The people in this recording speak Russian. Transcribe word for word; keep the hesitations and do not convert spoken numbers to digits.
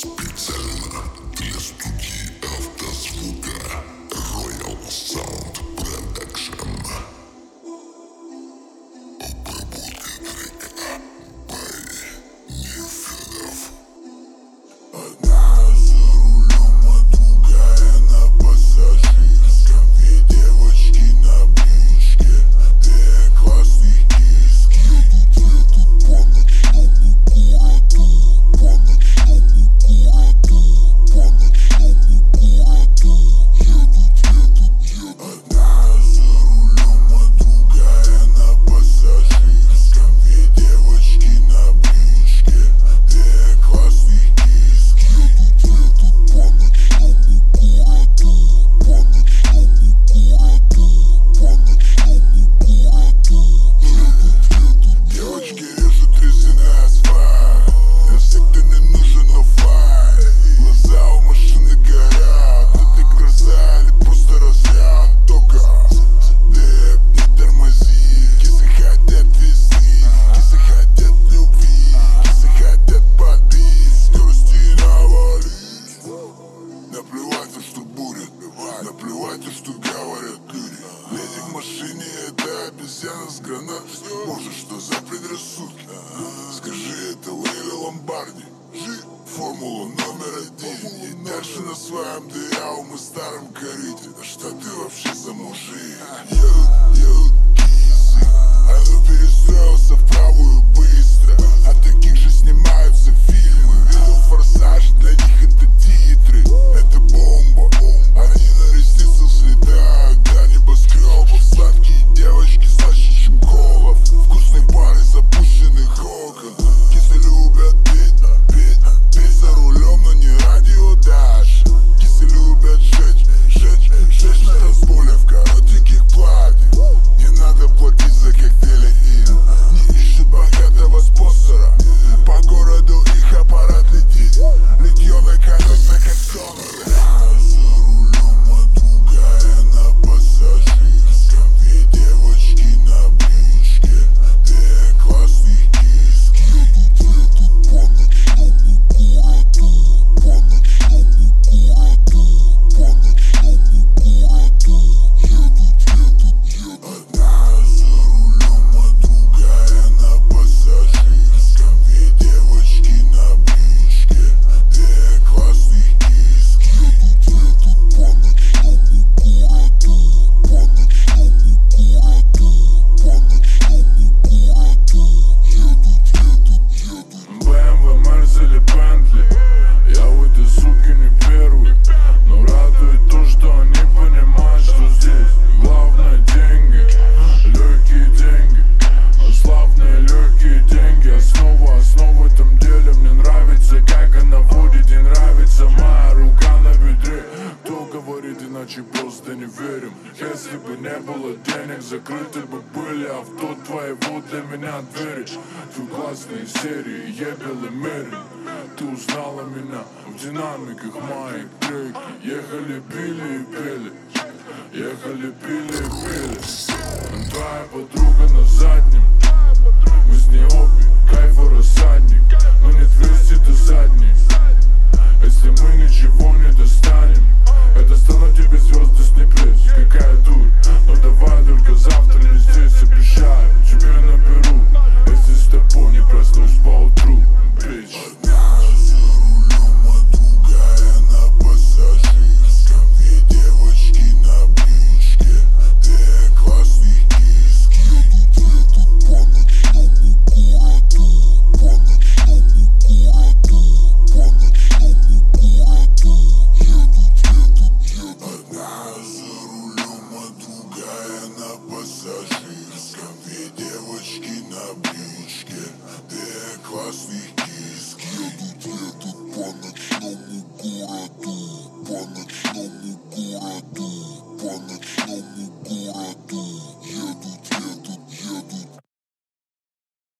Специально для студии автозвука Royal Sound Production. Обработка трека by Нефедов. Одна за рулем, а другая на пассажирском. Две девочки на бричке, две классных киски. Едут, едут по ночному городу, по ночному городу, по ночному городу. Едут, едут, едут. Одна за рулем, а другая на пассажирском. Две девочки на бричке, две классных киски. Едут, едут по ночному городу, по ночному городу, по ночному городу. Едут, едут. Девочки режут резины асфальт. Для всех ты не нужен, но файт. Глаза у машины горят. Это гроза или просто разряд. Только дэп, не тормози. Кисы хотят весны, кисы хотят любви, кисы хотят побить, скорости навалить. Наплевать, что будет, наплевать, что говорят люди. Леди в машине — это обезьяна с гранатой. Может, что за предрассудки? Скажи, это Лейла Ломбарди. Формула номер один. И дальше на своем дырявом и старом корыте. Да что ты вообще за мужик? Едут, едут кисы, а ну перестроился в правую быстро. А таких же снимаются фильмы. Видел «Форсаж», для них это титры. Это бомба, они на ресницах взлетают до небоскребов. Сладкие девочки слаще, чем кола. Вкусные пары запущенных окон. Кисы любят петь, петь, петь за рулем, но не радио Даш. Кисы любят жечь, жечь, жечь на танцполе в коротеньких платьях. Не надо платить за коктейли им. Не ищут богатого спонсора. По городу их аппарат летит. Литье на колеса, как сонор. За рулем, а другая на пассажирском. Две девочки на бричке, две классных киски. Едут, едут по ночному городу, по ночному городу, по ночному городу. Едут, едут, едут. Одна за рулем, а другая на пассажирском. Две девочки на бричке, две классных киски. Едут, едут по ночному городу, по ночному городу, по ночному городу. Едут, едут, едут. бэ эм вэ, Мерс или Бентли, я в этой суке не первый. Но радует то, что они понимают, что здесь главное деньги, легкие деньги, а славные легкие деньги. Основа, основа в этом деле. Мне нравится, как она водит, и нравится моя рука на бедре. Кто говорит иначе, просто не верим. Если бы не было денег, закрыты бы были авто твоего для меня двери. Твои классные серии, ебел и мерин. Ты узнала меня в динамиках моих треки. Ехали, пили и пели, ехали, пили и пели. Твоя подруга на заднем, мы с ней обе, кайфа рассадник. Но нет вести до задней. Если мы ничего не достанем, это станут тебе звезды с небес. Какая дурь, но давай только завтра не здесь. Обещаю, тебе наберу, если с тобой не проснусь поутру, бич. Одна за рулем, а другая на пассажирском. Две девочки на бричке, две классных киски. Едут, едут по ночному городу, по ночному городу, по ночному городу. Едут, едут, едут. Одна за рулем, а другая на пассажирском. Две девочки на бричке, две классных киски. Едут, едут по ночному городу.